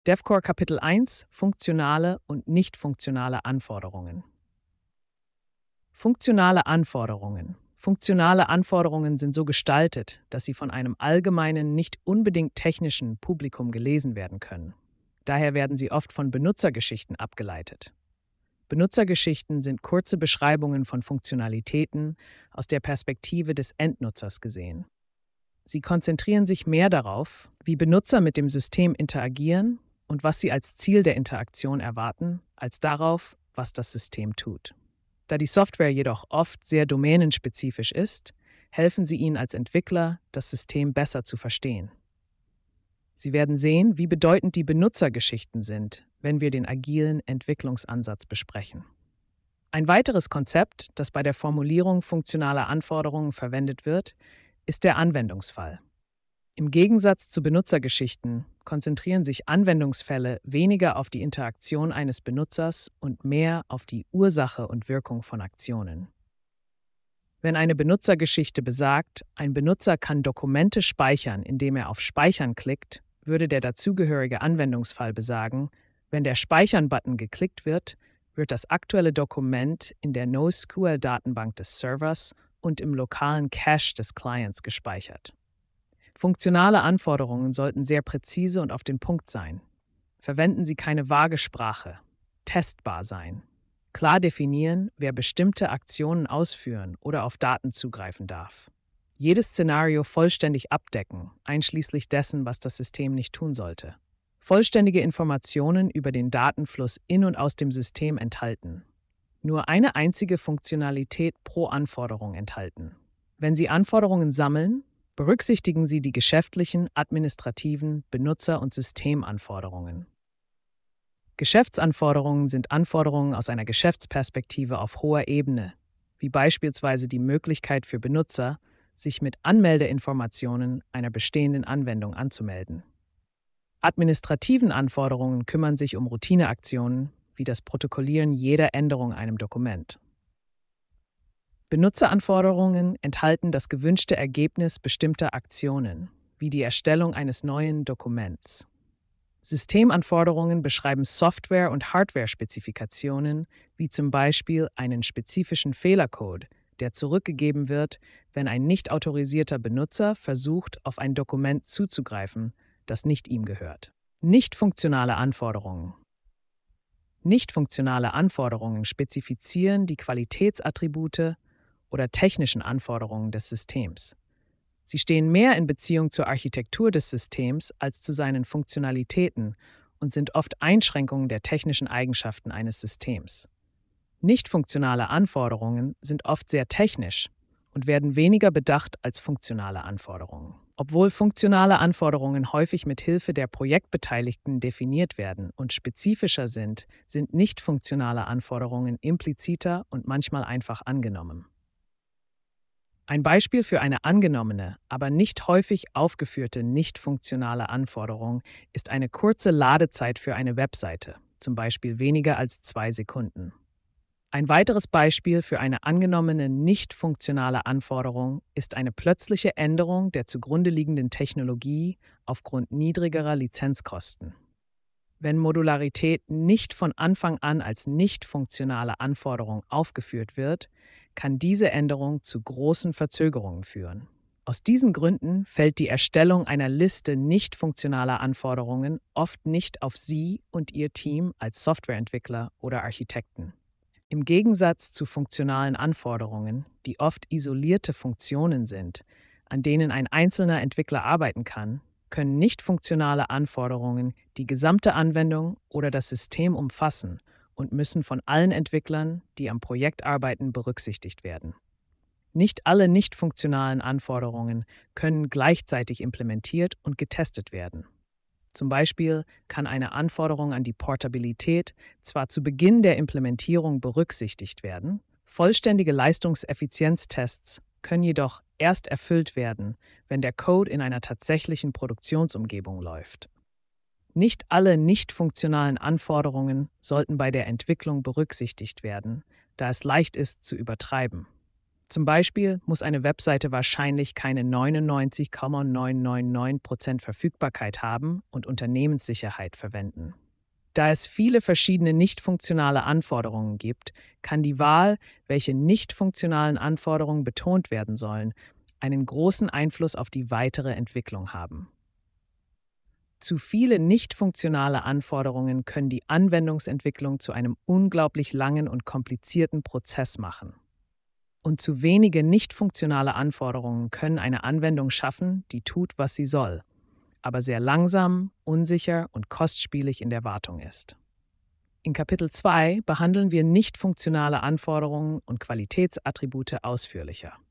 DevCore Kapitel 1: Funktionale und nicht funktionale Anforderungen. Funktionale Anforderungen. Funktionale Anforderungen sind so gestaltet, dass sie von einem allgemeinen, nicht unbedingt technischen Publikum gelesen werden können. Daher werden sie oft von Benutzergeschichten abgeleitet. Benutzergeschichten sind kurze Beschreibungen von Funktionalitäten aus der Perspektive des Endnutzers gesehen. Sie konzentrieren sich mehr darauf, wie Benutzer mit dem System interagieren und was sie als Ziel der Interaktion erwarten, als darauf, was das System tut. Da die Software jedoch oft sehr domänenspezifisch ist, helfen sie Ihnen als Entwickler, das System besser zu verstehen. Sie werden sehen, wie bedeutend die Benutzergeschichten sind, wenn wir den agilen Entwicklungsansatz besprechen. Ein weiteres Konzept, das bei der Formulierung funktionaler Anforderungen verwendet wird, ist der Anwendungsfall. Im Gegensatz zu Benutzergeschichten konzentrieren sich Anwendungsfälle weniger auf die Interaktion eines Benutzers und mehr auf die Ursache und Wirkung von Aktionen. Wenn eine Benutzergeschichte besagt, ein Benutzer kann Dokumente speichern, indem er auf Speichern klickt, würde der dazugehörige Anwendungsfall besagen, wenn der Speichern-Button geklickt wird, wird das aktuelle Dokument in der NoSQL-Datenbank des Servers und im lokalen Cache des Clients gespeichert. Funktionale Anforderungen sollten sehr präzise und auf den Punkt sein. Verwenden Sie keine vage Sprache. Testbar sein. Klar definieren, wer bestimmte Aktionen ausführen oder auf Daten zugreifen darf. Jedes Szenario vollständig abdecken, einschließlich dessen, was das System nicht tun sollte. Vollständige Informationen über den Datenfluss in und aus dem System enthalten. Nur eine einzige Funktionalität pro Anforderung enthalten. Wenn Sie Anforderungen sammeln, berücksichtigen Sie die geschäftlichen, administrativen, Benutzer- und Systemanforderungen. Geschäftsanforderungen sind Anforderungen aus einer Geschäftsperspektive auf hoher Ebene, wie beispielsweise die Möglichkeit für Benutzer, sich mit Anmeldeinformationen einer bestehenden Anwendung anzumelden. Administrativen Anforderungen kümmern sich um Routineaktionen, wie das Protokollieren jeder Änderung einem Dokument. Benutzeranforderungen enthalten das gewünschte Ergebnis bestimmter Aktionen, wie die Erstellung eines neuen Dokuments. Systemanforderungen beschreiben Software- und Hardware-Spezifikationen, wie zum Beispiel einen spezifischen Fehlercode, der zurückgegeben wird, wenn ein nicht autorisierter Benutzer versucht, auf ein Dokument zuzugreifen, das nicht ihm gehört. Nicht-funktionale Anforderungen. Nicht-funktionale Anforderungen spezifizieren die Qualitätsattribute oder technischen Anforderungen des Systems. Sie stehen mehr in Beziehung zur Architektur des Systems als zu seinen Funktionalitäten und sind oft Einschränkungen der technischen Eigenschaften eines Systems. Nicht-funktionale Anforderungen sind oft sehr technisch und werden weniger bedacht als funktionale Anforderungen. Obwohl funktionale Anforderungen häufig mit Hilfe der Projektbeteiligten definiert werden und spezifischer sind, sind nicht-funktionale Anforderungen impliziter und manchmal einfach angenommen. Ein Beispiel für eine angenommene, aber nicht häufig aufgeführte nicht-funktionale Anforderung ist eine kurze Ladezeit für eine Webseite, zum Beispiel weniger als 2 Sekunden. Ein weiteres Beispiel für eine angenommene nicht-funktionale Anforderung ist eine plötzliche Änderung der zugrunde liegenden Technologie aufgrund niedrigerer Lizenzkosten. Wenn Modularität nicht von Anfang an als nicht-funktionale Anforderung aufgeführt wird, kann diese Änderung zu großen Verzögerungen führen. Aus diesen Gründen fällt die Erstellung einer Liste nicht funktionaler Anforderungen oft nicht auf Sie und Ihr Team als Softwareentwickler oder Architekten. Im Gegensatz zu funktionalen Anforderungen, die oft isolierte Funktionen sind, an denen ein einzelner Entwickler arbeiten kann, können nicht funktionale Anforderungen die gesamte Anwendung oder das System umfassen und müssen von allen Entwicklern, die am Projekt arbeiten, berücksichtigt werden. Nicht alle nicht funktionalen Anforderungen können gleichzeitig implementiert und getestet werden. Zum Beispiel kann eine Anforderung an die Portabilität zwar zu Beginn der Implementierung berücksichtigt werden, vollständige Leistungseffizienztests können jedoch erst erfüllt werden, wenn der Code in einer tatsächlichen Produktionsumgebung läuft. Nicht alle nicht funktionalen Anforderungen sollten bei der Entwicklung berücksichtigt werden, da es leicht ist zu übertreiben. Zum Beispiel muss eine Webseite wahrscheinlich keine 99,999% Verfügbarkeit haben und Unternehmenssicherheit verwenden. Da es viele verschiedene nicht funktionale Anforderungen gibt, kann die Wahl, welche nicht funktionalen Anforderungen betont werden sollen, einen großen Einfluss auf die weitere Entwicklung haben. Zu viele nicht funktionale Anforderungen können die Anwendungsentwicklung zu einem unglaublich langen und komplizierten Prozess machen. Und zu wenige nicht funktionale Anforderungen können eine Anwendung schaffen, die tut, was sie soll, aber sehr langsam, unsicher und kostspielig in der Wartung ist. In Kapitel 2 behandeln wir nicht funktionale Anforderungen und Qualitätsattribute ausführlicher.